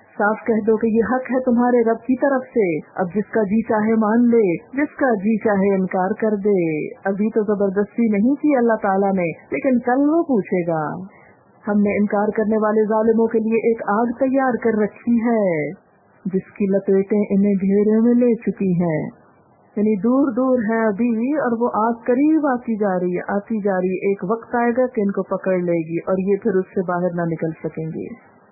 साफ कह दो कि ये हक है तुम्हारे रब की तरफ से, अब जिसका जी चाहे मान ले, जिसका जी चाहे इनकार कर दे। अभी तो जबरदस्ती नहीं की अल्लाह ताला ने, लेकिन कल वो पूछेगा। हमने इनकार करने वाले जालिमों के लिए एक आग तैयार कर रखी है जिसकी लपेटें इन्हें घेरे में ले चुकी हैं, यानी दूर दूर है अभी और वो आग करीब आती जा रही है, आती जा रही है। एक वक्त आएगा कि इनको पकड़ लेगी और ये फिर उससे बाहर ना निकल सकेंगे।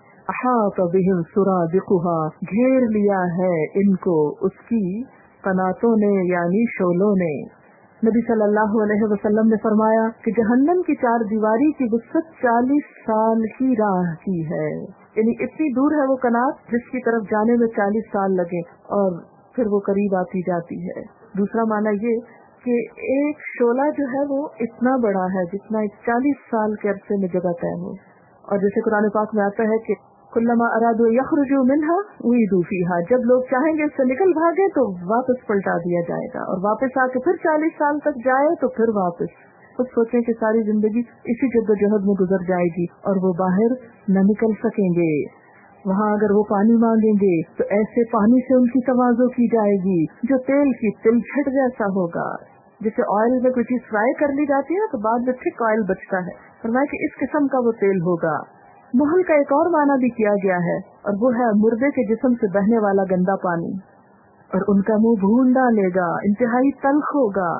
अहात बिहिम सुरादिकुहा, घेर लिया है इनको उसकी कनातों ने यानी शोलों ने। नबी सल्लल्लाहु अलैहि वसल्लम ने फरमाया कि जहन्नम की 4 दीवारी की वुसअत 40 साल की राह की है, यानी इतनी दूर है वो कनात जिसकी तरफ जाने में 40 साल लगे और फिर वो करीब आती जाती है। दूसरा माना ये कि एक शोला जो है वो इतना बड़ा है जितना 40 साल के अरसे में जगह तय हो। और जैसे कुरान पाक में आता है कि कुल्लमा अरादू यखरुजू मिन्हा उईदू फीहा, जब लोग चाहेंगे इससे निकल भागे तो वापस पलटा दिया जाएगा और वापस आके फिर 40 साल तक जाए तो फिर वापस। कुछ सोचें कि सारी जिंदगी इसी जद्दोजहद में गुजर जाएगी और वो बाहर न निकल सकेंगे। वहाँ अगर वो पानी मांगेंगे तो ऐसे पानी से उनकी तवाज़ो की जाएगी जो तेल की तिलछट जैसा होगा। जैसे ऑयल में कोई चीज फ्राई कर ली जाती है तो बाद में थिक ऑयल बचता है, फरमाया कि इस किस्म का वो तेल होगा। मुहल का एक और माना भी किया गया है और वो है मुर्दे के जिस्म से बहने वाला गंदा पानी, और उनका मुंह भून डालेगा, इंतहाई तल्ख होगा।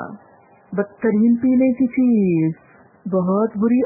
बदतरीन पीने की चीज, बहुत बुरी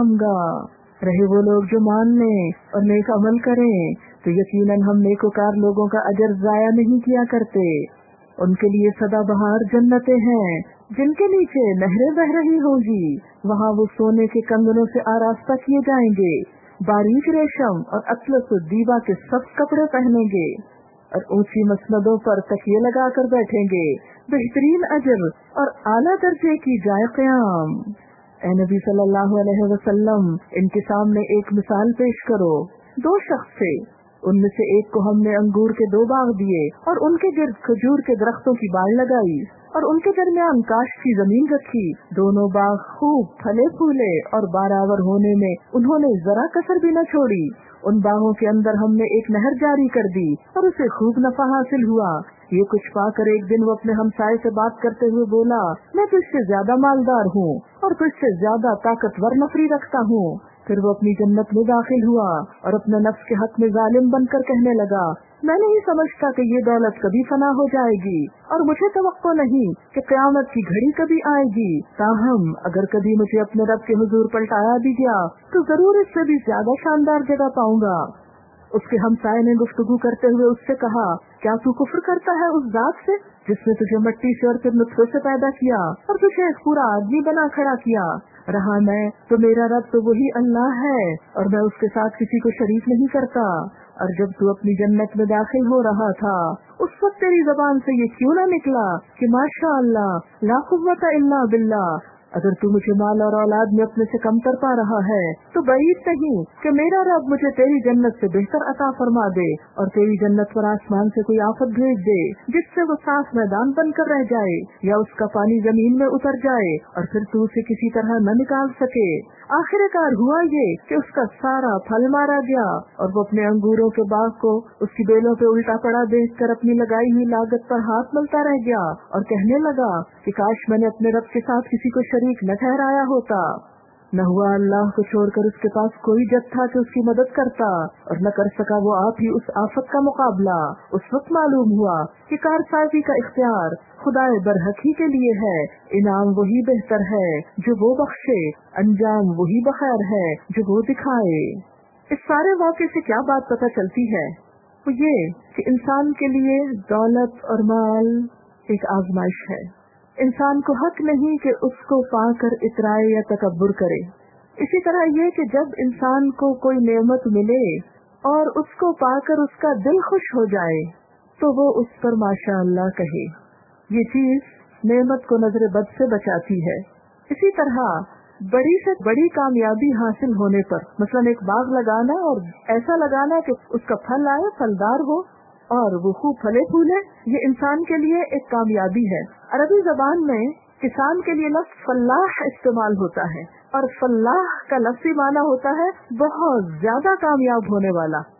आरामगाह। रहे वो लोग जो मान लें और नेक अमल करें तो यकीनन हम नेकोकार लोगों का अजर जाया नहीं किया करते। उनके लिए सदाबहार जन्नतें हैं जिनके नीचे नहरें बह रही होंगी, वहाँ वो सोने के कंगनों से आरास्ता किए जाएंगे, बारीक रेशम और अतलस दीवा के सब कपड़े पहनेंगे और ऊंची मसनदों पर तकिए लगा कर बैठेंगे। बेहतरीन अजर और आला दर्जे की जाए क़याम। ए नबी सल्लल्लाहु अलैहि वसल्लम, इनके सामने एक मिसाल पेश करो। 2 शख्स थे, उनमें से एक को हमने अंगूर के 2 बाग दिए और उनके गिर्द खजूर के दरख्तों की बाड़ लगाई और उनके दरमियान काश की जमीन रखी। दोनों बाग खूब फले फूले और बारावर होने में उन्होंने जरा कसर भी न छोड़ी। उन बागों के अंदर हमने एक नहर जारी कर दी और उसे खूब नफा हासिल हुआ। ये कुछ पाकर एक दिन वो अपने हमसाये से बात करते हुए बोला, मैं तुझसे ज्यादा मालदार हूँ और तुझसे ज्यादा ताकतवर नफरी रखता हूँ। फिर वो अपनी जन्नत में दाखिल हुआ और अपने नफ्स के हक में जालिम बनकर कहने लगा, मैं नहीं समझता कि ये दौलत कभी फना हो जाएगी और मुझे तवक्को नहीं कि क़यामत की घड़ी कभी आएगी। ताहम अगर कभी मुझे अपने रब के हुजूर पलटाया भी गया तो जरूर इससे भी ज्यादा शानदार जगह पाऊंगा। उसके हमसाये ने गुफ्तगू करते हुए उससे कहा, क्या तू कुफ्र करता है उस जात से जिसने तुझे मिट्टी से और फिर नुत्फे से पैदा किया और तुझे एक पूरा आदमी बना खड़ा किया? रहा मैं तो मेरा रब तो वही अल्लाह है और मैं उसके साथ किसी को शरीक नहीं करता। और जब तू अपनी जन्नत में दाखिल हो रहा था उस वक्त तेरी जबान से ये क्यों न निकला कि माशा अल्लाह ला कुव्वता इल्ला बिल्लाह। अगर तू मुझे माल और औलाद में अपने से कमतर पा रहा है तो बईद नहीं कि मेरा रब मुझे तेरी जन्नत से बेहतर अता फरमा दे और तेरी जन्नत पर आसमान से कोई आफत भेज दे जिससे वो साफ मैदान बनकर रह जाए या उसका पानी जमीन में उतर जाए और फिर तू उसे किसी तरह न निकाल सके। आखिरकार हुआ ये कि उसका सारा फल मारा गया और वो अपने अंगूरों के बाग को उसकी बेलों पे उल्टा पड़ा देखकर अपनी लगाई हुई लागत पर हाथ मलता रह गया और कहने लगा कि काश मैंने अपने रब के साथ किसी को शरीक न ठहराया होता। न हुआ अल्लाह को छोड़कर उसके पास कोई जग था कि उसकी मदद करता और न कर सका वो आप ही उस आफत का मुकाबला। उस वक्त मालूम हुआ कि कारसाजी का इख्तियार खुदाए बरहक ही के लिए है। इनाम वही बेहतर है जो वो बख्शे, अंजाम वही बखैर है जो वो दिखाए। इस सारे वाक़े से क्या बात पता चलती है? वो ये कि इंसान के लिए दौलत और माल एक आजमाइश है। इंसान को हक नहीं कि उसको पाकर इतराए या तकब्बुर करे। इसी तरह ये कि जब इंसान को कोई नेमत मिले और उसको पाकर उसका दिल खुश हो जाए तो वो उस पर माशा अल्लाह कहे। ये चीज नेमत को नजर बद से बचाती है। इसी तरह बड़ी से बड़ी कामयाबी हासिल होने पर, मसलन एक बाग लगाना और ऐसा लगाना कि उसका फल आए, फलदार हो और वो खूब फले फूले, ये इंसान के लिए एक कामयाबी है। अरबी जबान में किसान के लिए लफ्ज़ फल्लाह इस्तेमाल होता है और फल्लाह का लफ्ज़ी माना होता है बहुत ज्यादा कामयाब होने वाला।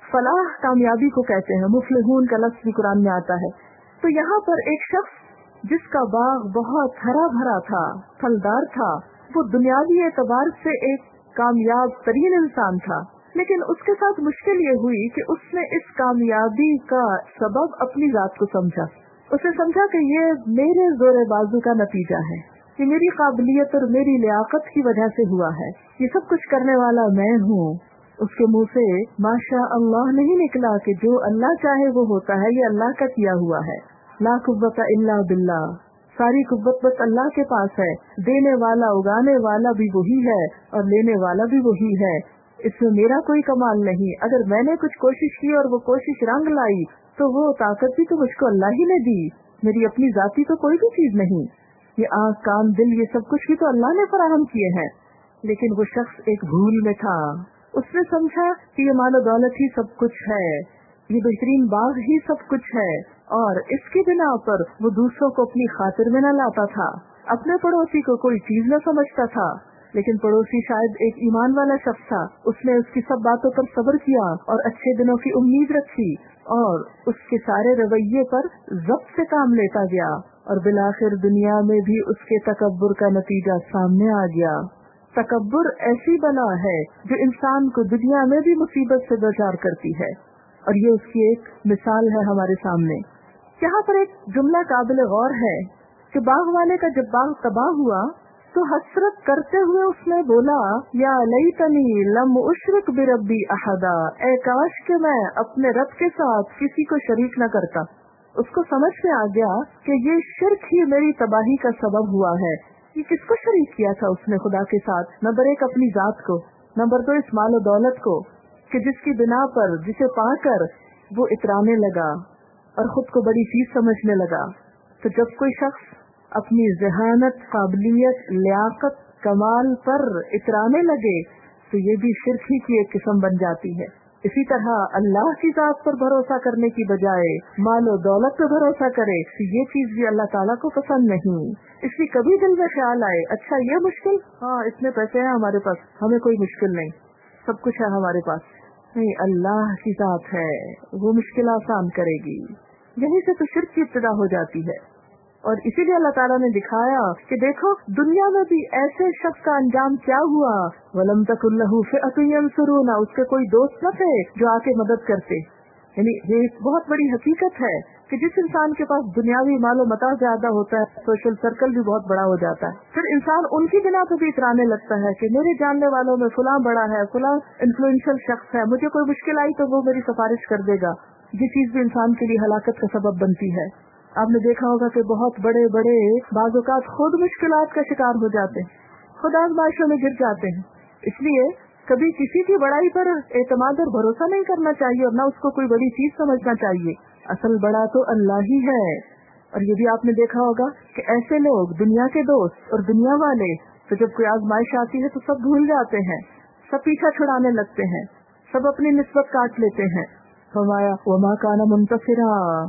फलाह कामयाबी को कहते हैं, मुफलिहून का लफ्ज़ भी कुरान में आता है। तो यहाँ पर एक शख्स जिसका बाग बहुत हरा भरा था, फलदार था, वो दुनियावी एतबार से एक कामयाब तरीन इंसान था, लेकिन उसके साथ मुश्किल ये हुई कि उसने इस कामयाबी का सबब अपनी जात को समझा। उसने समझा कि ये मेरे जोरे बाजू का नतीजा है, ये मेरी काबिलियत और मेरी लियाकत की वजह से हुआ है, ये सब कुछ करने वाला मैं हूँ। उसके मुंह से माशा अल्लाह नहीं निकला कि जो अल्लाह चाहे वो होता है, ये अल्लाह का किया हुआ है। ला कुव्वता इल्ला बिल्लाह, सारी कुव्वत बस अल्लाह के पास है। देने वाला उगाने वाला भी वही है और लेने वाला भी वही है, इसमें मेरा कोई कमाल नहीं। अगर मैंने कुछ कोशिश की और वो कोशिश रंग लाई तो वो ताकत भी तो मुझको अल्लाह ही ने दी, मेरी अपनी जाति तो कोई भी चीज नहीं। ये आँख कान दिल ये सब कुछ भी तो अल्लाह ने फराहम किए हैं। लेकिन वो शख्स एक भूल में था। उसने समझा कि ये मालो दौलत ही सब कुछ है, ये बेहतरीन बाग ही सब कुछ है, और इसकी बिना पर वो दूसरों को अपनी खातिर में न लाता था, अपने पड़ोसी को कोई चीज न समझता था। लेकिन पड़ोसी शायद एक ईमान वाला शख्स था, उसने उसकी सब बातों पर सब्र किया और अच्छे दिनों की उम्मीद रखी और उसके सारे रवैये पर ज़ब्त से काम लेता गया, और बिलाखिर दुनिया में भी उसके तकब्बुर का नतीजा सामने आ गया। तकब्बुर ऐसी बला है जो इंसान को दुनिया में भी मुसीबत से दरचार करती है, और ये उसकी एक मिसाल है हमारे सामने। यहाँ पर एक जुमला काबिल गौर है कि बाग वाले का जब बाग तबाह हुआ तो हसरत करते हुए उसने बोला, या लैतनी लम उशरिक बिरब्बी अहदा, ऐ काश के मैं अपने रब के साथ किसी को शरीक न करता। उसको समझ में आ गया कि ये शिर्क ही मेरी तबाही का सबब हुआ है। ये किसको शरीक किया था उसने खुदा के साथ? नंबर एक अपनी जात को, नंबर दो इस मालो दौलत को, कि जिसकी बिना पर जिसे पाकर वो इतराने लगा और खुद को बड़ी चीज समझने लगा। तो जब कोई शख्स अपनी ज़हानत, काबिलियत, लियाकत, कमाल पर इतराने लगे तो ये भी शिर्क ही की एक किस्म बन जाती है। इसी तरह अल्लाह की जात पर भरोसा करने की बजाय मालो दौलत पर भरोसा करे तो ये चीज भी अल्लाह ताला को पसंद नहीं। इसलिए कभी दिल में ख्याल आए, अच्छा ये मुश्किल, हाँ इतने पैसे हैं हमारे पास, हमें कोई मुश्किल नहीं, सब कुछ है हमारे पास, नहीं, अल्लाह की जात है, वो मुश्किल आसान करेगी। यहीं से तो शिर्क की इब्तिदा हो जाती है। और इसीलिए अल्लाह ताला ने दिखाया कि देखो दुनिया में भी ऐसे शख्स का अंजाम क्या हुआ, वलम तकुन लहू फ़िअतुन यंसुरूना, उसके कोई दोस्त न थे जो आके मदद करते। यानी ये एक बहुत बड़ी हकीकत है कि जिस इंसान के पास दुनियावी मालो मता ज्यादा होता है, सोशल सर्कल भी बहुत बड़ा हो जाता है, फिर इंसान उनकी बिना पे भी इतराने लगता है कि मेरे जानने वालों में फलां बड़ा है, फलां इन्फ्लुएंशियल शख्स है, मुझे कोई मुश्किल आई तो वो मेरी सिफारिश कर देगा। ये चीज भी इंसान के लिए हलाकत का सबब बनती है। आपने देखा होगा कि बहुत बड़े बड़े बाज़-औक़ात खुद मुश्किलात का शिकार हो जाते हैं, खुद आज़माइशों में गिर जाते हैं। इसलिए कभी किसी की बड़ाई पर एतमाद और भरोसा नहीं करना चाहिए और न उसको कोई बड़ी चीज समझना चाहिए। असल बड़ा तो अल्लाह ही है। और ये भी आपने देखा होगा कि ऐसे लोग दुनिया के दोस्त और दुनिया वाले, तो जब कोई आज़माइश आती है तो सब भूल जाते हैं, सब पीछा छुड़ाने लगते हैं, सब अपनी निस्बत काट लेते हैं। फरमाया वमा काना मुंतसिरा,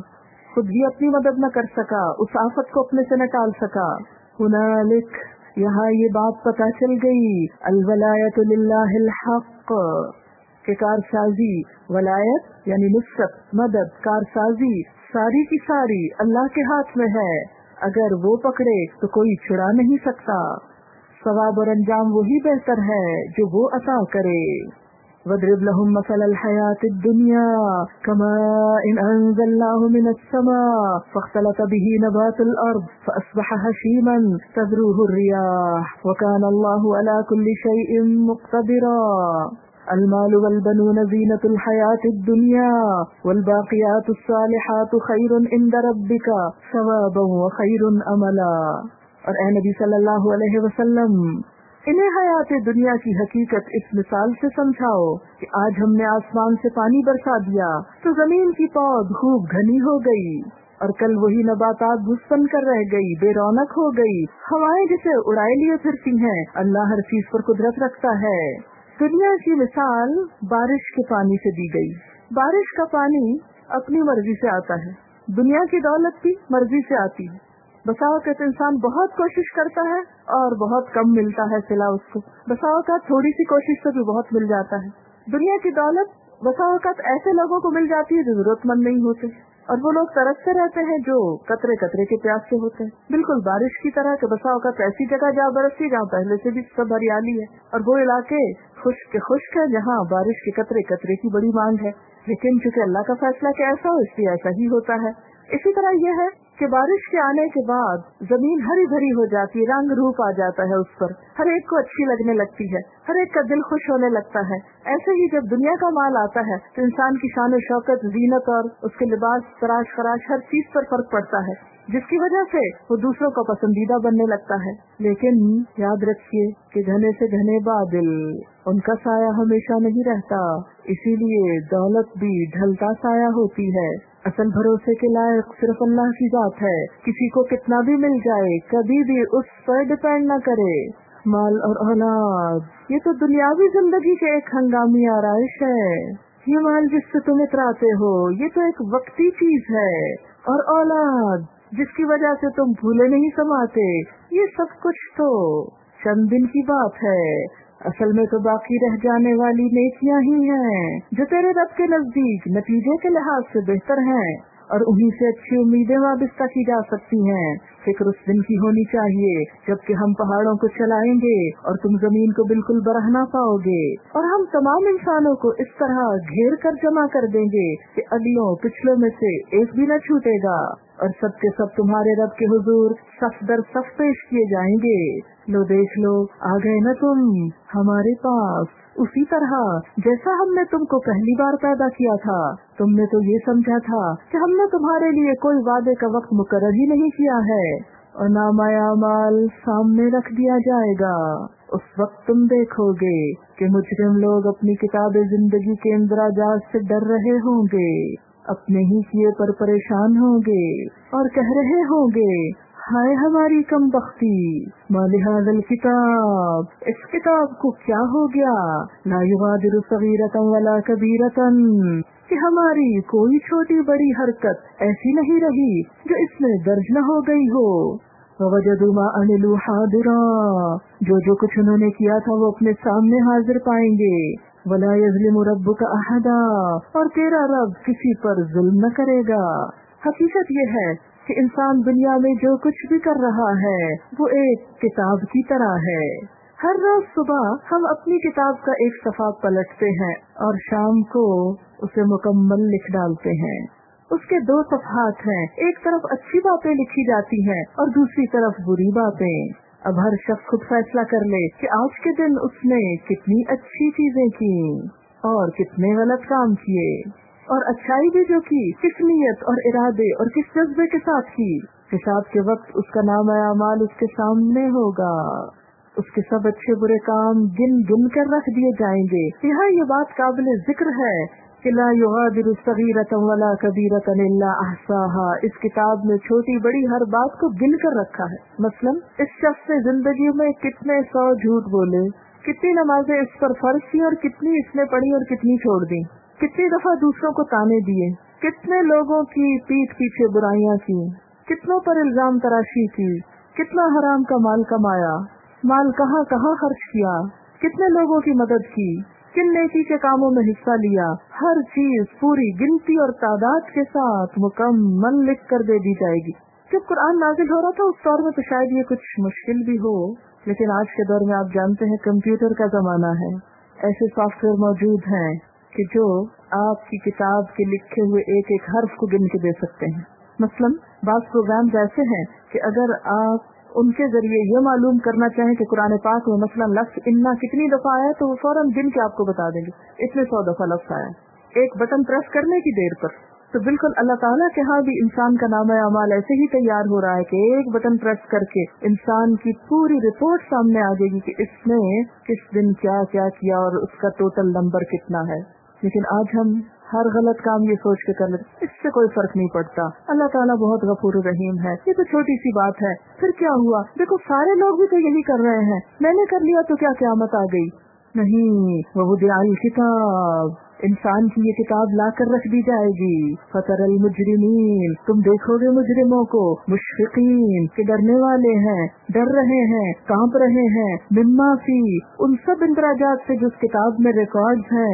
खुद भी अपनी मदद न कर सका, उस आफत को अपने से न टाल सका। हुनालिक, यहाँ ये बात पता चल गई, अल वलायतु लिल्लाहिल हक़, के कारसाजी, वलायत यानी नुसरत, मदद, कारसाजी सारी की सारी अल्लाह के हाथ में है। अगर वो पकड़े तो कोई छुड़ा नहीं सकता। सवाब और अंजाम वही बेहतर है जो वो अता करे। वद्रिब लहुम मसलल हयातिद दुनिया कमाइन अंज़लनाहु मिनस समा फख्तलत बिही नबातुल अर्द फअस्बह हशीमन तज़रूहु रियाह वकान अल्लाहु अला कुल्ली शैइन मुक़तदिरा। अलमालु वल बनून ज़ीनतुल हयातिद दुनिया वल बाक़ियातुस सालिहातु खैरुन इंद रब्बिका सवाबन व खैरुन अमला। और ए नबी सल्लल्लाहु अलैहि वसल्लम, इन्हें हयात दुनिया की हकीकत इस मिसाल से समझाओ कि आज हमने आसमान से पानी बरसा दिया तो जमीन की पौध खूब घनी हो गई, और कल वही नबातात भुस्सन कर रह गई, बेरौनक हो गई। हवाएं जिसे उड़ाए लिए फिरती हैं, अल्लाह हर चीज पर कुदरत रखता है। दुनिया की मिसाल बारिश के पानी से दी गई। बारिश का पानी अपनी मर्जी से आता है, दुनिया की दौलत भी मर्जी से आती है। बसावकत इंसान बहुत कोशिश करता है और बहुत कम मिलता है सिला उसको, बसावकत थोड़ी सी कोशिश से भी बहुत मिल जाता है। दुनिया की दौलत बसा औकात ऐसे लोगों को मिल जाती है जो जरूरतमंद नहीं होते, और वो लोग तरसते रहते हैं जो कतरे कतरे के प्यास से होते हैं, बिल्कुल बारिश की तरह कि बसा औकात ऐसी जगह जा बरसती जहाँ पहले से भी सब हरियाली है, और वो इलाके खुश्क है जहाँ बारिश के कतरे कतरे की बड़ी मांग है। लेकिन चूंकि अल्लाह का फैसला कि ऐसा हो, इसलिए ऐसा ही होता है। इसी तरह यह है कि बारिश के आने के बाद जमीन हरी भरी हो जाती है, रंग रूप आ जाता है उस पर, हर एक को अच्छी लगने लगती है, हर एक का दिल खुश होने लगता है। ऐसे ही जब दुनिया का माल आता है तो इंसान की शान शौकत, जीनत और उसके लिबास, तराश खराश, हर चीज पर फर्क पड़ता है, जिसकी वजह से वो दूसरों का पसंदीदा बनने लगता है। लेकिन याद रखिए कि घने से घने बादल, उनका साया हमेशा नहीं रहता, इसीलिए दौलत भी ढलता साया होती है। असल भरोसे के लायक सिर्फ अल्लाह की जात है। किसी को कितना भी मिल जाए, कभी भी उस पर डिपेंड न करे। माल और औलाद ये तो दुनियावी जिंदगी के एक हंगामी आराइश है। ये माल जिससे तुम इतराते हो ये तो एक वक्ती चीज है, और औलाद जिसकी वजह से तुम भूले नहीं समाते, ये सब कुछ तो चंद दिन की बात है। असल में तो बाकी रह जाने वाली नेकियां ही हैं जो तेरे रब के नजदीक नतीजे के लिहाज से बेहतर हैं, और उन्हीं से अच्छी उम्मीदें वाबिस्ता की जा सकती हैं। फिक्र उस दिन की होनी चाहिए जबकि हम पहाड़ों को चलाएंगे और तुम जमीन को बिल्कुल बरह ना पाओगे, और हम तमाम इंसानों को इस तरह घेर कर जमा कर देंगे कि अगलों पिछलों में से एक भी न छूटेगा, और सब के सब तुम्हारे रब के हुजूर सफ दर सफ पेश किए जाएंगे। लो देख लो, आ गए न तुम हमारे पास, उसी तरह जैसा हमने तुमको पहली बार पैदा किया था। तुमने तो ये समझा था कि हमने तुम्हारे लिए कोई वादे का वक्त मुकर्रर ही नहीं किया है, और नामाया माल सामने रख दिया जाएगा। उस वक्त तुम देखोगे कि मुजरिम लोग अपनी किताब जिंदगी के इंदराजात से डर रहे होंगे, अपने ही किए पर परेशान होंगे और कह रहे होंगे, हाय हमारी कमबख्ती, मालिहाज़ल किताब, इस किताब को क्या हो गया, ला युगादिरु सगीरतन वला कबीरतन, कि हमारी कोई छोटी बड़ी हरकत ऐसी नहीं रही जो इसमें दर्ज न हो गई हो। ववजदू मा अमिलू हादिरा, जो कुछ उन्होंने किया था वो अपने सामने हाजिर पाएंगे। वला यज़लिमु रब्बुका अहदा, और तेरा रब किसी पर जुल्म न करेगा। हकीकत ये है कि इंसान दुनिया में जो कुछ भी कर रहा है वो एक किताब की तरह है। हर रोज सुबह हम अपनी किताब का एक सफा पलटते हैं और शाम को उसे मुकम्मल लिख डालते हैं। उसके 2 सफ़हात हैं, एक तरफ अच्छी बातें लिखी जाती हैं और दूसरी तरफ बुरी बातें। अब हर शख्स खुद फैसला कर ले कि आज के दिन उसने कितनी अच्छी चीजें की और कितने गलत काम किए, और अच्छाई भी जो की किस नियत और इरादे और किस जज्बे के साथ की। हिसाब के वक्त उसका नाम अमाल उसके सामने होगा, उसके सब अच्छे बुरे काम गिन गिन कर रख दिए जाएंगे। यहाँ ये बात काबिल जिक्र है कि ला युगादिरु सगीरतन वला कबीरतन इल्ला अहसाहा, इस किताब में छोटी बड़ी हर बात को गिन कर रखा है। मसलन इस शख्स ने जिंदगी में कितने 100 झूठ बोले, कितनी नमाजें इस पर फर्ज थी और कितनी इसने पढ़ी और कितनी छोड़ दी, कितनी दफा दूसरों को ताने दिए, कितने लोगों की पीठ पीछे बुराइयां की, कितनों पर इल्जाम तराशी की, कितना हराम का माल कमाया, माल कहाँ कहाँ खर्च किया, कितने लोगों की मदद की, किन नेकी के कामों में हिस्सा लिया, हर चीज पूरी गिनती और तादाद के साथ मुकम्मल लिख कर दे दी जाएगी। जब कुरान नाजिल हो रहा था उस दौर में तो शायद ये कुछ मुश्किल भी हो, लेकिन आज के दौर में आप जानते हैं कंप्यूटर का जमाना है, ऐसे सॉफ्टवेयर मौजूद हैं कि जो आपकी किताब के लिखे हुए एक एक हर्फ को गिन के दे सकते हैं। मसलन बाज़ प्रोग्राम ऐसे हैं कि अगर आप उनके जरिए ये मालूम करना चाहें कि कुरान पाक में मसलन लफ्ज़ इन्ना कितनी दफा आया तो वो फौरन गिन के आपको बता देंगे इतने 100 दफा लफ्ज़ आया, एक बटन प्रेस करने की देर पर। तो बिल्कुल अल्लाह ताला के यहाँ भी इंसान का नाम अमाल ऐसे ही तैयार हो रहा है कि एक बटन प्रेस करके इंसान की पूरी रिपोर्ट सामने आ जाएगी कि इसने किस दिन क्या क्या किया और उसका टोटल नंबर कितना है। लेकिन आज हम हर गलत काम ये सोच के कर लेते, इससे कोई फर्क नहीं पड़ता, अल्लाह ताला बहुत गफूर रहीम है, ये तो छोटी सी बात है, फिर क्या हुआ, देखो सारे लोग भी तो यही कर रहे हैं, मैंने कर लिया तो क्या क़यामत आ गई। नहीं, वहुदिअल किताब, इंसान की ये किताब ला कर रख दी जाएगी। फतरल मुजरिमीन, तुम देखोगे मुजरिमों को, मुशफिकीन के डरने वाले हैं, डर रहे हैं, कांप रहे हैं, मिम्मा फी, उन सब इंदराजात से जो किताब में रिकॉर्ड्स हैं,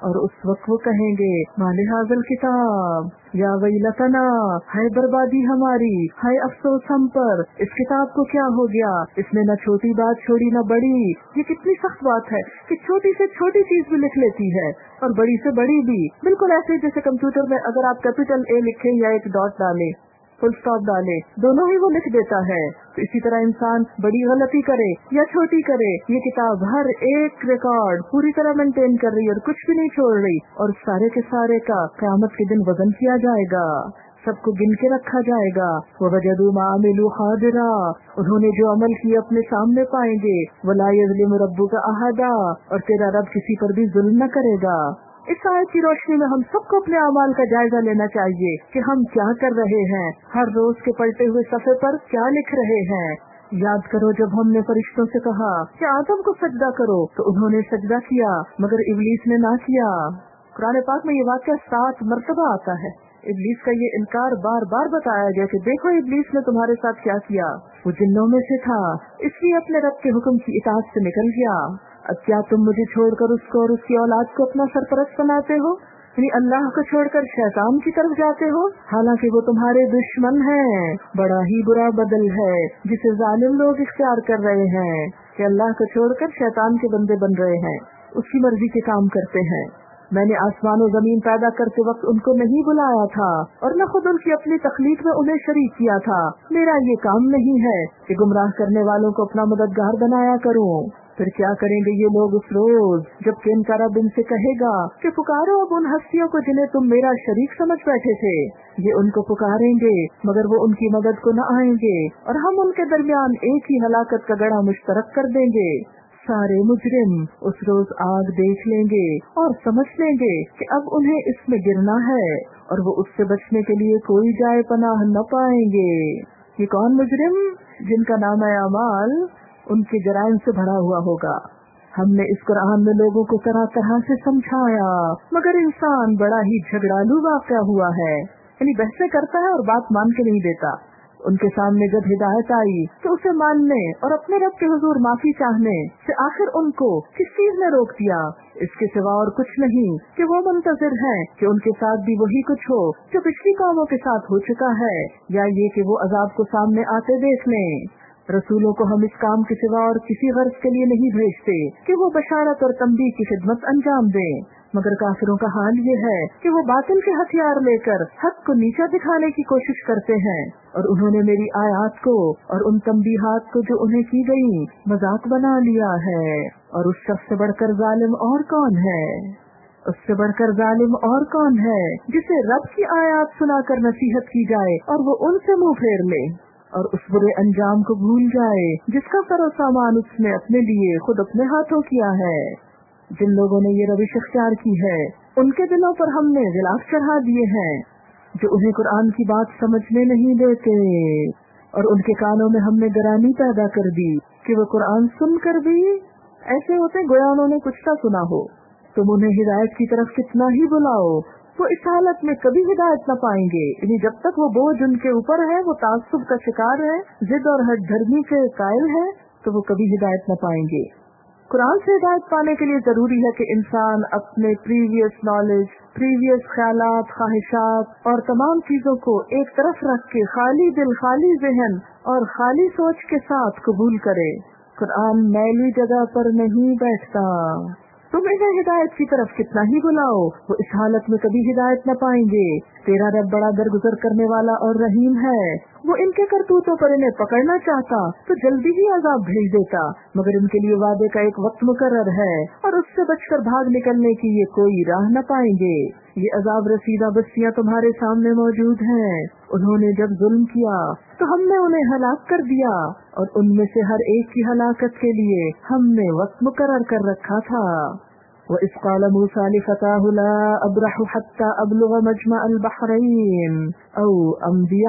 اور اس وقت وہ کہیں گے مالِ حاضل کتاب یا ویلتنا، ہے بربادی ہماری، ہے افسوس ہم پر، اس کتاب کو کیا ہو گیا، اس نے نہ چھوٹی بات چھوڑی نہ بڑی۔ یہ کتنی سخت بات ہے کہ چھوٹی سے چھوٹی چیز بھی لکھ لیتی ہے اور بڑی سے بڑی بھی، بالکل ایسے جیسے کمپیوٹر میں اگر آپ کیپیٹل اے لکھیں یا ایک ڈاٹ ڈالیں، فل اسٹاپ ڈالے، دونوں ہی وہ لکھ دیتا ہے۔ تو اسی طرح انسان بڑی غلطی کرے یا چھوٹی کرے، یہ کتاب ہر ایک ریکارڈ پوری طرح مینٹین کر رہی ہے اور کچھ بھی نہیں چھوڑ رہی، اور سارے کے سارے کا قیامت کے دن وزن کیا جائے گا، سب کو گن کے رکھا جائے گا۔ وَوَجَدُوا مَا عَمِلُوا حَاضِرًا، انہوں نے جو عمل کیے اپنے سامنے پائیں گے۔ وَلَا يَظْلِمُ رَبُّكَ أَحَدًا، اور تیرا رب کسی پر بھی ظلم نہ کرے گا۔ اس آیت کی روشنی میں ہم سب کو اپنے اعمال کا جائزہ لینا چاہیے کہ ہم کیا کر رہے ہیں، ہر روز کے پلٹے ہوئے صفحے پر کیا لکھ رہے ہیں۔ یاد کرو جب ہم نے فرشتوں سے کہا کہ آدم کو سجدہ کرو تو انہوں نے سجدہ کیا مگر ابلیس نے نہ کیا۔ قرآن پاک میں یہ واقعہ 7 مرتبہ آتا ہے۔ ابلیس کا یہ انکار بار بار بتایا گیا کہ دیکھو ابلیس نے تمہارے ساتھ کیا کیا، وہ جنوں میں سے تھا، اس لیے اپنے رب کے حکم کی اطاعت سے نکل گیا۔ اب کیا تم مجھے چھوڑ کر اس کو اور اس کی اولاد کو اپنا سرپرست بناتے ہو، یعنی اللہ کو چھوڑ کر شیطان کی طرف جاتے ہو، حالانکہ وہ تمہارے دشمن ہیں۔ بڑا ہی برا بدل ہے جسے ظالم لوگ اختیار کر رہے ہیں کہ اللہ کو چھوڑ کر شیطان کے بندے بن رہے ہیں، اس کی مرضی کے کام کرتے ہیں۔ میں نے آسمان و زمین پیدا کرتے وقت ان کو نہیں بلایا تھا اور نہ خود ان کی اپنی تخلیق میں انہیں شریک کیا تھا۔ میرا یہ کام نہیں ہے کہ گمراہ کرنے والوں کو اپنا مددگار بنایا کروں۔ پھر کیا کریں گے یہ لوگ اس روز جب کہ ان کا رب ان سے کہے گا کہ پکارو اب ان ہستیوں کو جنہیں تم میرا شریک سمجھ بیٹھے تھے۔ یہ ان کو پکاریں گے مگر وہ ان کی مدد کو نہ آئیں گے، اور ہم ان کے درمیان ایک ہی ہلاکت کا گڑھا مشترک کر دیں گے۔ سارے مجرم اس روز آگ دیکھ لیں گے اور سمجھ لیں گے کہ اب انہیں اس میں گرنا ہے، اور وہ اس سے بچنے کے لیے کوئی جائے پناہ نہ پائیں گے۔ یہ کون مجرم؟ جن کا نامہ اعمال ان کے جرائم سے بھرا ہوا ہوگا۔ ہم نے اس قرآن میں لوگوں کو طرح طرح سے سمجھایا مگر انسان بڑا ہی جھگڑالو واقع ہوا ہے، یعنی بحثیں کرتا ہے اور بات مان کے نہیں دیتا۔ ان کے سامنے جب ہدایت آئی تو اسے ماننے اور اپنے رب کے حضور معافی چاہنے سے آخر ان کو کس چیز نے روک دیا؟ اس کے سوا اور کچھ نہیں کہ وہ منتظر ہیں کہ ان کے ساتھ بھی وہی کچھ ہو جو پچھلی قوموں کے ساتھ ہو چکا ہے، یا یہ کہ وہ عذاب کو سامنے آتے دیکھ لیں۔ رسولوں کو ہم اس کام کے سوا اور کسی غرض کے لیے نہیں بھیجتے کہ وہ بشارت اور تنبیہ کی خدمت انجام دیں، مگر کافروں کا حال یہ ہے کہ وہ باطل کے ہتھیار لے کر حق کو نیچا دکھانے کی کوشش کرتے ہیں، اور انہوں نے میری آیات کو اور ان تنبیہات کو جو انہیں کی گئی مذاق بنا لیا ہے۔ اور اس شخص سے بڑھ کر ظالم اور کون ہے؟ اس سے بڑھ کر ظالم اور کون ہے جسے رب کی آیات سنا کر نصیحت کی جائے اور وہ ان سے منہ پھیر لے اور اس برے انجام کو بھول جائے جس کا سر و سامان اس نے اپنے لیے خود اپنے ہاتھوں کیا ہے۔ جن لوگوں نے یہ روش اختیار کی ہے ان کے دلوں پر ہم نے غلاف چڑھا دیے ہیں جو انہیں قرآن کی بات سمجھنے نہیں دیتے، اور ان کے کانوں میں ہم نے گرانی پیدا کر دی کہ وہ قرآن سن کر بھی ایسے ہوتے گویا انہوں نے کچھ نہ سنا ہو۔ تم انہیں ہدایت کی طرف کتنا ہی بلاؤ وہ اس حالت میں کبھی ہدایت نہ پائیں گے، یعنی جب تک وہ بوجھ ان کے اوپر ہے، وہ تعصب کا شکار ہے، ضد اور ہٹ دھرمی کے قائل ہے، تو وہ کبھی ہدایت نہ پائیں گے۔ قرآن سے ہدایت پانے کے لیے ضروری ہے کہ انسان اپنے پریویس نالج، پریویس خیالات، خواہشات اور تمام چیزوں کو ایک طرف رکھ کے خالی دل، خالی ذہن اور خالی سوچ کے ساتھ قبول کرے۔ قرآن میلی جگہ پر نہیں بیٹھتا۔ تم انہیں ہدایت کی طرف کتنا ہی بلاؤ وہ اس حالت میں کبھی ہدایت نہ پائیں گے۔ تیرا رب بڑا درگزر کرنے والا اور رحیم ہے، وہ ان کے کرتوتوں پر انہیں پکڑنا چاہتا تو جلدی ہی عذاب بھیج دیتا، مگر ان کے لیے وعدے کا ایک وقت مقرر ہے اور اس سے بچ کر بھاگ نکلنے کی یہ کوئی راہ نہ پائیں گے۔ یہ عذاب رسیدہ بستیاں تمہارے سامنے موجود ہیں، انہوں نے جب ظلم کیا تو ہم نے انہیں ہلاک کر دیا، اور ان میں سے ہر ایک کی ہلاکت کے لیے ہم نے وقت مقرر کر رکھا تھا۔ وَإِذْ قَالَ مُوسَىٰ لِفَتَاهُ لَا أَبْرَحُ حَتَّىٰ أَبْلُغَ مَجْمَعَ الْبَحْرَيْنِ أَوْ أَمْضِيَ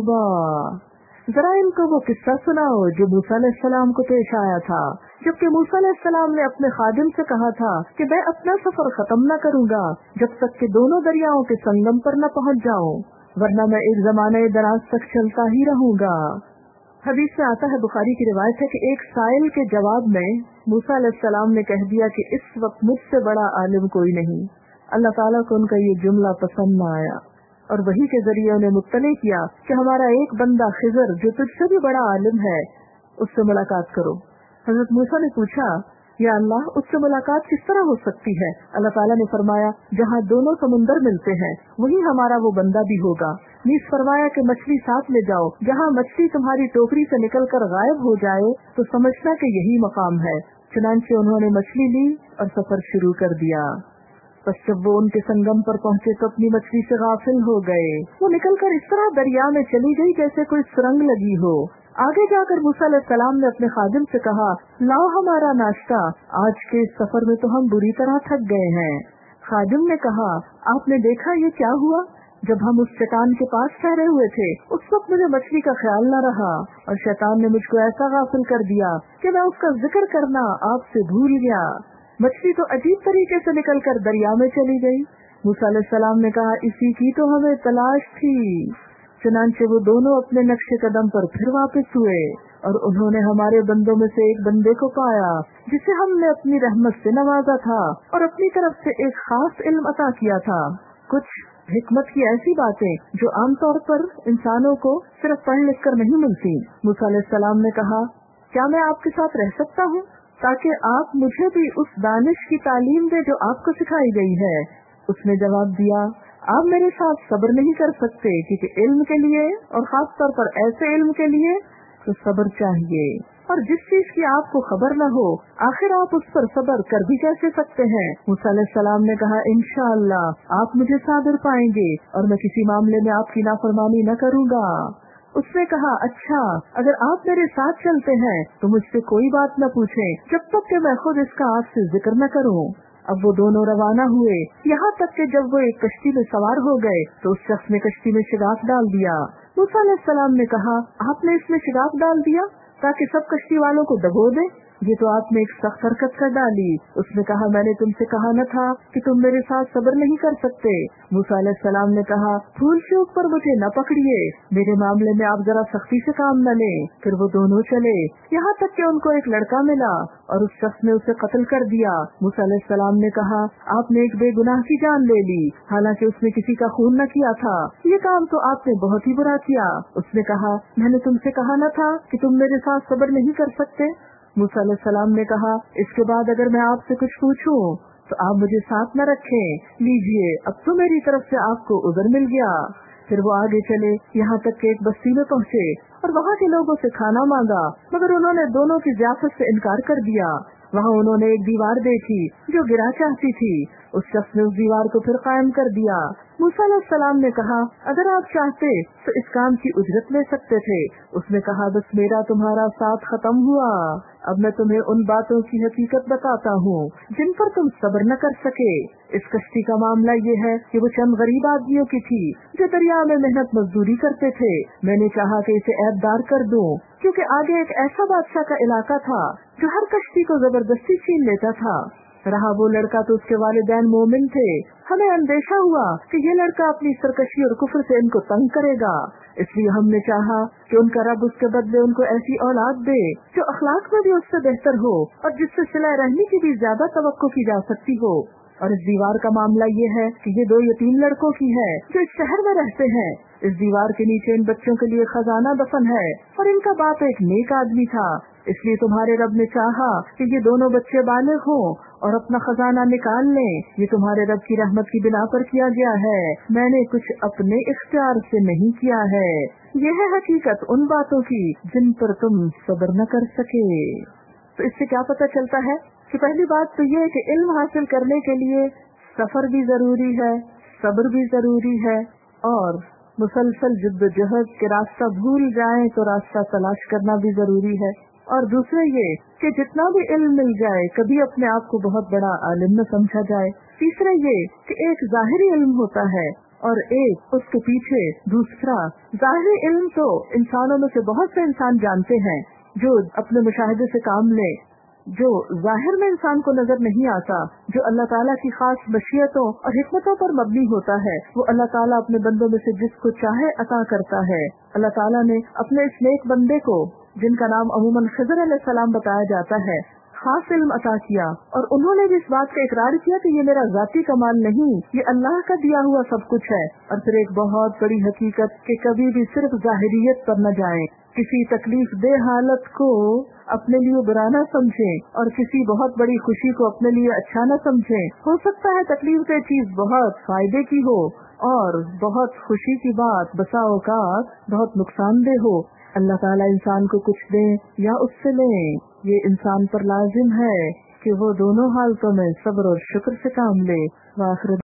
حُقُبًا۔ ذرا ان کو وہ قصہ سناؤ جو موسیٰ علیہ السلام کو پیش آیا تھا، جبکہ موسیٰ علیہ السلام نے اپنے خادم سے کہا تھا کہ میں اپنا سفر ختم نہ کروں گا جب تک کہ دونوں دریاؤں کے سنگم پر نہ پہنچ جاؤں، ورنہ میں ایک زمانے دراز تک چلتا ہی رہوں گا۔ حدیث میں آتا ہے، بخاری کی روایت ہے کہ ایک سائل کے جواب میں موسیٰ علیہ السلام نے کہہ دیا کہ اس وقت مجھ سے بڑا عالم کوئی نہیں، अल्लाह ताला को उनका ये जुमला पसंद न आया और वही के जरिए उन्हें मुत्तले किया कि हमारा एक बंदा खिजर जो तुझसे भी बड़ा आलिम है उससे मुलाकात करो। हजरत मूसा ने पूछा, या अल्लाह उससे मुलाकात किस तरह हो सकती है? अल्लाह ताला ने फरमाया, जहाँ दोनों समुंदर मिलते हैं वही हमारा वो बंदा भी होगा। नीस फरमाया कि मछली साथ ले जाओ, जहाँ मछली तुम्हारी टोकरी से निकलकर गायब हो जाए तो समझना कि यही मकाम है। चुनांचे उन्होंने मछली ली और सफर शुरू कर दिया। बस जब वो उनके संगम पर पहुँचे तो अपनी मछली से गाफिल हो गए। वो निकलकर इस तरह दरिया में चली गई जैसे कोई सुरंग लगी हो। आगे जाकर मूसा अलैहिस्सलाम ने अपने खादिम से कहा, लाओ हमारा नाश्ता, आज के इस सफर में तो हम बुरी तरह थक गए हैं। खादिम ने कहा, आपने देखा ये क्या हुआ? जब हम उस शैतान के पास ठहरे हुए थे उस वक्त मुझे मछली का ख्याल न रहा और शैतान ने मुझको ऐसा गाफिल कर दिया कि मैं उसका जिक्र करना आपसे भूल गया। मछली तो अजीब तरीके से निकलकर दरिया में चली गई। मूसा अलैहिस्सलाम ने कहा, इसी की तो हमें तलाश थी। चुनांचे वो दोनों अपने नक्शे कदम पर फिर वापस हुए और उन्होंने हमारे बंदों में से एक बंदे को पाया जिसे हमने अपनी रहमत से नवाजा था और अपनी तरफ से एक खास इल्म अता किया था, कुछ हिकमत की ऐसी बातें जो आमतौर पर इंसानों को सिर्फ पढ़ लिख कर नहीं मिलती। मूसा अलैहिस्सलाम ने कहा, क्या मैं आपके साथ रह सकता हूँ ताकि आप मुझे भी उस दानिश की तालीम दे जो आपको सिखाई गई है? उसने जवाब दिया, आप मेरे साथ सब्र नहीं कर सकते क्योंकि इल्म के लिए और खास तौर पर ऐसे इल्म के लिए तो सब्र चाहिए, और जिस चीज की आपको खबर न हो आखिर आप उस पर सब्र कर भी कैसे सकते हैं? मूसा अलैहिस्सलाम ने कहा, इंशाअल्लाह आप मुझे साबिर पाएंगे और मैं किसी मामले में आपकी नाफरमानी न करूँगा। उसने कहा, अच्छा अगर आप मेरे साथ चलते हैं तो मुझसे कोई बात न पूछें जब तक कि मैं खुद इसका आपसे जिक्र न करूं। अब वो दोनों रवाना हुए, यहाँ तक कि जब वो एक कश्ती में सवार हो गए तो उस शख्स ने कश्ती में शिगाफ डाल दिया। मूसा अलैहिस्सलाम ने कहा, आपने इसमें शिगाफ डाल दिया ताकि सब कश्ती वालों को डुबो दे? ये तो आपने एक सख्त हरकत कर डाली। उसने कहा, मैंने तुमसे कहा न था कि तुम मेरे साथ सब्र नहीं कर सकते। मूसा अलैहिस्सलाम ने कहा, भूल चूक पर मुझे न पकड़िए, मेरे मामले में आप जरा सख्ती से काम न लें। फिर वो दोनों चले, यहाँ तक कि उनको एक लड़का मिला और उस शख्स ने उसे कत्ल कर दिया। मूसा अलैहिस्सलाम ने कहा, आपने एक बेगुनाह की जान ले ली, हालांकि उसने किसी का खून न किया था। ये काम तो आपने बहुत ही बुरा किया। उसने कहा, मैंने तुमसे कहा न था कि तुम मेरे साथ सब्र नहीं कर सकते? मूसा अलैहिस्सलाम ने कहा, इसके बाद अगर मैं आपसे कुछ पूछूं तो आप मुझे साथ न रखें। लीजिए, अब तो मेरी तरफ से आपको उज़र मिल गया। फिर वो आगे चले, यहाँ तक कि एक बस्ती में पहुँचे और वहाँ के लोगों से खाना मांगा, मगर उन्होंने दोनों की ज़ियाफत से इनकार कर दिया। वहाँ उन्होंने एक दीवार देखी जो गिरा चाहती थी। उस शख्स ने उस दीवार को फिर कायम कर दिया। मूसा अलैहिस्सलाम ने कहा, अगर आप चाहते तो इस काम की उजरत ले सकते थे। उसने कहा, बस मेरा तुम्हारा साथ खत्म हुआ। अब मैं तुम्हें उन बातों की हकीकत बताता हूँ जिन पर तुम सब्र न कर सके। इस कश्ती का मामला ये है कि वो चंद गरीब आदमियों की थी जो दरिया में मेहनत मजदूरी करते थे। मैंने चाहा कि इसे ऐबदार कर दूं, क्योंकि आगे एक ऐसा बादशाह का इलाका था जो हर कश्ती को जबरदस्ती छीन लेता था। रहा वो लड़का तो उसके वालिदैन मोमिन थे। हमें अंदेशा हुआ कि ये लड़का अपनी सरकशी और कुफ्र से इनको तंग करेगा, इसलिए हमने चाहा कि उनका रब उसके बदले उनको ऐसी औलाद दे जो अखलाक में भी उससे बेहतर हो और जिससे सिला रहने की भी ज्यादा तवक्को की जा सकती हो। और इस दीवार का मामला ये है कि ये दो यतीम लड़कों की है जो इस शहर में रहते हैं। इस दीवार के नीचे इन बच्चों के लिए खजाना दफन है और इनका बाप एक नेक आदमी था, इसलिए तुम्हारे रब ने चाहा कि ये दोनों बच्चे बालिग हों और अपना खजाना निकाल लें। ये तुम्हारे रब की रहमत की बिना पर किया गया है, मैंने कुछ अपने इख्तियार से नहीं किया है। यह है हकीकत उन बातों की जिन पर तुम सब्र न कर सके। तो इससे क्या पता चलता है कि पहली बात तो ये है कि इल्म हासिल करने के लिए सफर भी जरूरी है, सब्र भी जरूरी है और मुसलसल जिद्दोजहद के रास्ता भूल जाएं तो रास्ता तलाश करना भी जरूरी है। और दूसरा ये कि जितना भी इल्म मिल जाए कभी अपने आप को बहुत बड़ा आलिम न समझा जाए। तीसरा ये कि एक जाहिरी इल्म होता है और एक उसके पीछे दूसरा। जाहिरी इल्म तो इंसानों में से बहुत से इंसान जानते हैं जो अपने मुशाहिदे से काम ले, जो जाहिर में इंसान को नजर नहीं आता, जो अल्लाह ताला की खास मशीयतों और हिकमतों पर मबनी होता है। वो अल्लाह ताला अपने बंदों में से जिसको चाहे अता करता है। अल्लाह ताला ने अपने इस नेक बंदे को, जिनका नाम अमूमन खिज़र अलैहिस्सलाम बताया जाता है, खास इल्म अता किया, और उन्होंने भी इस बात का इकरार किया कि ये मेरा ذاتی कमाल नहीं, ये अल्लाह का दिया हुआ सब कुछ है। और फिर एक बहुत बड़ी हकीकत कि कभी भी सिर्फ ज़ाहिरियत पर न जाएं, किसी तकलीफ दे हालत को अपने लिए बुरा न समझें और किसी बहुत बड़ी खुशी को अपने लिए अच्छा न समझें। हो सकता है तकलीफ से चीज बहुत फायदे की हो और बहुत खुशी की बात बसा औकात बहुत नुकसानदेह हो। अल्लाह ताला इंसान को कुछ दे या उससे ले, ये इंसान पर लाजिम है कि वो दोनों हालतों में सब्र और शुक्र से काम ले। वाखिर